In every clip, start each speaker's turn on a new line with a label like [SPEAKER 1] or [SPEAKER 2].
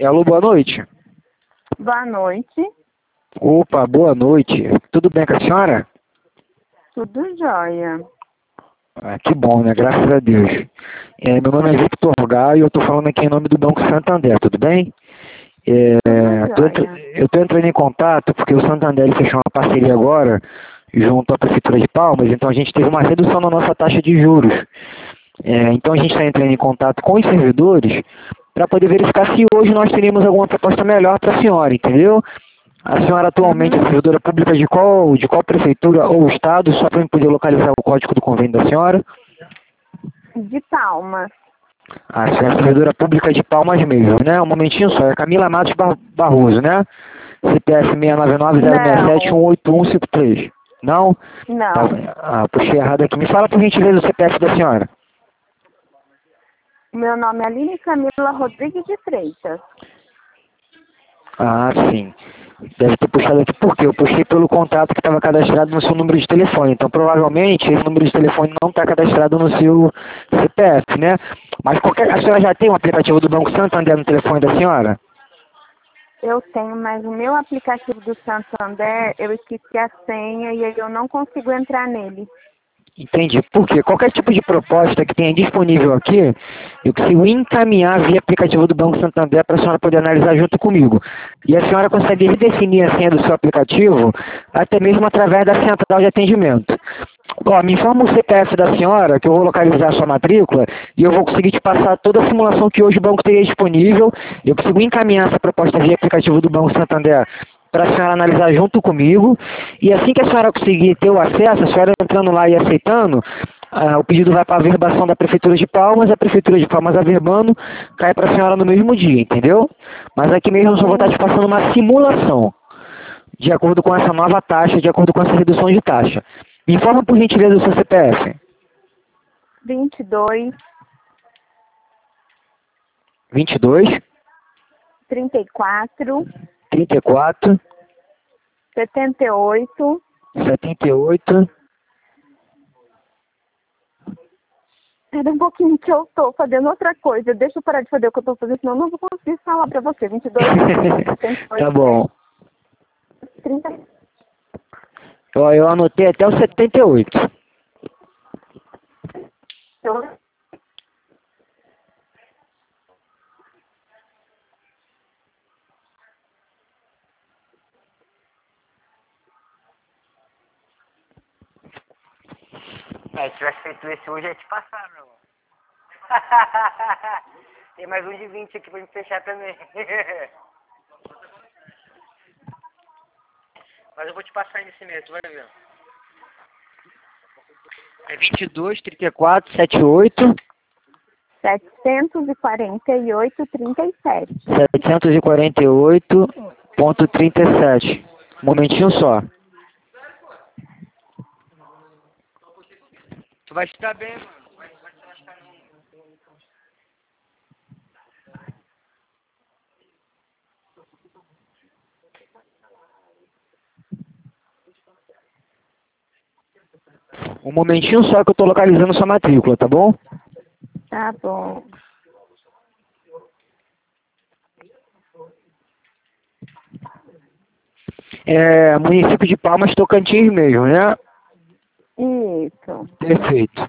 [SPEAKER 1] Alô, boa noite.
[SPEAKER 2] Boa noite.
[SPEAKER 1] Opa, boa noite. Tudo bem com a senhora?
[SPEAKER 2] Tudo jóia.
[SPEAKER 1] Ah, que bom, né? Graças a Deus. Meu nome é Victor Gaio e eu estou falando aqui em nome do Banco Santander, tudo bem?
[SPEAKER 2] Tudo jóia.
[SPEAKER 1] Eu estou entrando em contato porque o Santander ele fechou uma parceria agora junto à Prefeitura de Palmas, então a gente teve uma redução na nossa taxa de juros. Então a gente está entrando em contato com os servidores para poder verificar se hoje nós teríamos alguma proposta melhor para a senhora, entendeu? A senhora atualmente é servidora pública de qual prefeitura ou estado, só para eu poder localizar o código do convênio da senhora?
[SPEAKER 2] De Palmas.
[SPEAKER 1] A senhora é servidora pública de Palmas mesmo, né? Um momentinho só, é Camila Matos Barroso, né? CPF 699-067-18153. Não?
[SPEAKER 2] Não.
[SPEAKER 1] Tá, puxei errado aqui. Me fala por gentileza o CPF da senhora.
[SPEAKER 2] Meu nome é Aline Camila Rodrigues de Freitas.
[SPEAKER 1] Ah, sim. Deve ter puxado aqui porque eu puxei pelo contato que estava cadastrado no seu número de telefone. Então, provavelmente, esse número de telefone não está cadastrado no seu CPF, né? Mas a senhora já tem um aplicativo do Banco Santander no telefone da senhora?
[SPEAKER 2] Eu tenho, mas o meu aplicativo do Santander, eu esqueci a senha e aí eu não consigo entrar nele.
[SPEAKER 1] Entendi. Por quê? Qualquer tipo de proposta que tenha disponível aqui, eu consigo encaminhar via aplicativo do Banco Santander para a senhora poder analisar junto comigo. E a senhora consegue redefinir a senha do seu aplicativo até mesmo através da central de atendimento. Ó, me informa o CPF da senhora, que eu vou localizar a sua matrícula, e eu vou conseguir te passar toda a simulação que hoje o banco teria disponível. Eu consigo encaminhar essa proposta via aplicativo do Banco Santander para a senhora analisar junto comigo. E assim que a senhora conseguir ter o acesso, a senhora entrando lá e aceitando, o pedido vai para a averbação da Prefeitura de Palmas, a Prefeitura de Palmas averbando, cai para a senhora no mesmo dia, entendeu? Mas aqui mesmo eu só vou estar te passando uma simulação, de acordo com essa nova taxa, de acordo com essa redução de taxa. Me informa por gentileza o seu CPF.
[SPEAKER 2] 22,
[SPEAKER 1] 22,
[SPEAKER 2] 34,
[SPEAKER 1] 34,
[SPEAKER 2] 78.
[SPEAKER 1] 78.
[SPEAKER 2] Espera um pouquinho que eu tô fazendo outra coisa. Deixa eu parar de fazer o que eu tô fazendo, senão eu não vou conseguir falar pra você. 22, 78,
[SPEAKER 1] Tá bom.
[SPEAKER 2] 30.
[SPEAKER 1] Ó, eu anotei até o 78.
[SPEAKER 3] Se tivesse feito esse hoje, eu ia te passar, meu irmão. Tem mais um de 20 aqui pra me fechar também. Mas eu vou te passar nesse mês, tu vai ver.
[SPEAKER 1] É 22, 34, 78.
[SPEAKER 2] 748,37.
[SPEAKER 1] 748,37. Um momentinho só.
[SPEAKER 3] Tu vai estar bem, mano. Vai se lascar não.
[SPEAKER 1] Um momentinho só que eu tô localizando sua matrícula, tá bom?
[SPEAKER 2] Tá bom.
[SPEAKER 1] Município de Palmas, Tocantins mesmo, né?
[SPEAKER 2] Isso.
[SPEAKER 1] Perfeito.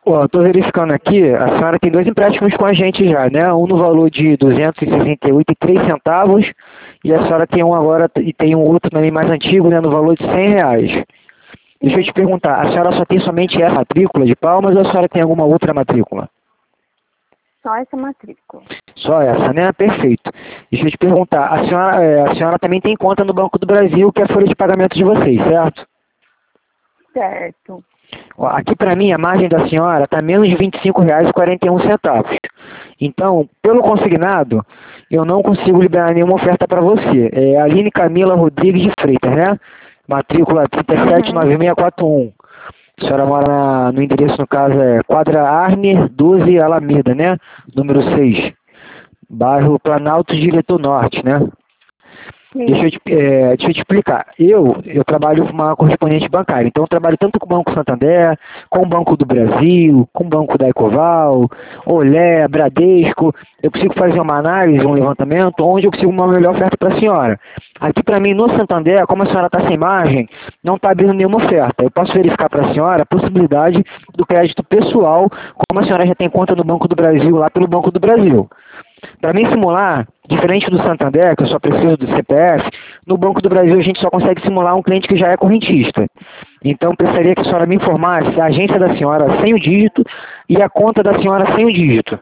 [SPEAKER 1] Ó, eu tô verificando aqui, a senhora tem 2 empréstimos com a gente já, né? Um no valor de R$ 268,03 e a senhora tem um agora e tem um outro também mais antigo, né? No valor de R$ 100. Deixa eu te perguntar, a senhora só tem somente essa matrícula de Palmas ou a senhora tem alguma outra matrícula?
[SPEAKER 2] Só essa matrícula.
[SPEAKER 1] Só essa, né? Perfeito. Deixa eu te perguntar, a senhora também tem conta no Banco do Brasil, que é a folha de pagamento de vocês, certo?
[SPEAKER 2] Certo.
[SPEAKER 1] Ó, aqui para mim a margem da senhora está menos de R$ 25,41. Então, pelo consignado, eu não consigo liberar nenhuma oferta para você. É Aline Camila Rodrigues de Freitas, né? Matrícula 379641. A senhora mora no endereço, no caso, é Quadra Arne 12 Alameda, né? Número 6. Bairro Planalto Diretor Norte, né?
[SPEAKER 2] Sim.
[SPEAKER 1] Deixa eu te explicar. Eu trabalho com uma correspondente bancária, então eu trabalho tanto com o Banco Santander, com o Banco do Brasil, com o Banco da Ecoval, Olé, Bradesco. Eu consigo fazer uma análise, um levantamento, onde eu consigo uma melhor oferta para a senhora. Aqui para mim, no Santander, como a senhora está sem margem, não está abrindo nenhuma oferta. Eu posso verificar para a senhora a possibilidade do crédito pessoal, como a senhora já tem conta no Banco do Brasil, lá pelo Banco do Brasil. Para mim simular, diferente do Santander, que eu só preciso do CPF, no Banco do Brasil a gente só consegue simular um cliente que já é correntista. Então eu precisaria que a senhora me informasse a agência da senhora sem o dígito e a conta da senhora sem o dígito.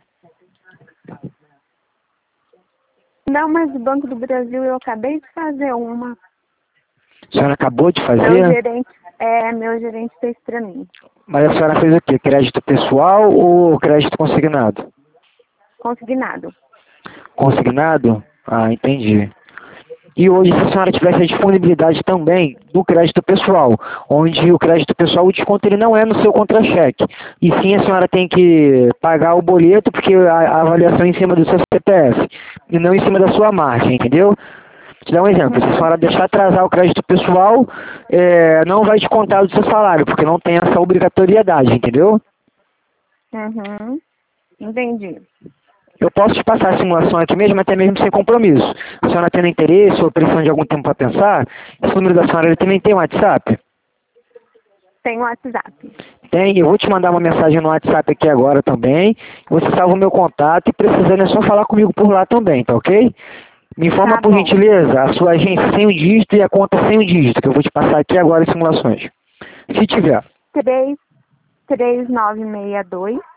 [SPEAKER 2] Não, mas o Banco do Brasil eu acabei de fazer uma.
[SPEAKER 1] A senhora acabou de fazer?
[SPEAKER 2] Meu gerente fez para mim.
[SPEAKER 1] Mas a senhora fez o quê? Crédito pessoal ou crédito consignado?
[SPEAKER 2] Consignado.
[SPEAKER 1] Consignado? Ah, entendi. E hoje, se a senhora tivesse a disponibilidade também do crédito pessoal, onde o crédito pessoal, o desconto ele não é no seu contra-cheque, e sim a senhora tem que pagar o boleto, porque a avaliação é em cima do seu CPF, e não em cima da sua margem, entendeu? Vou te dar um exemplo, se a senhora deixar atrasar o crédito pessoal, não vai descontar do seu salário, porque não tem essa obrigatoriedade, entendeu?
[SPEAKER 2] Uhum. Entendi.
[SPEAKER 1] Eu posso te passar a simulação aqui mesmo, até mesmo sem compromisso. Se a senhora tendo interesse ou precisando de algum tempo para pensar, esse número da senhora ele também tem um WhatsApp?
[SPEAKER 2] Tem o WhatsApp.
[SPEAKER 1] Tem, eu vou te mandar uma mensagem no WhatsApp aqui agora também. Você salva o meu contato e precisando é só falar comigo por lá também, tá ok? Me informa
[SPEAKER 2] Tá
[SPEAKER 1] por
[SPEAKER 2] bom.
[SPEAKER 1] gentileza a sua agência sem o dígito e a conta sem o dígito, que eu vou te passar aqui agora as simulações. Se tiver.
[SPEAKER 2] 3962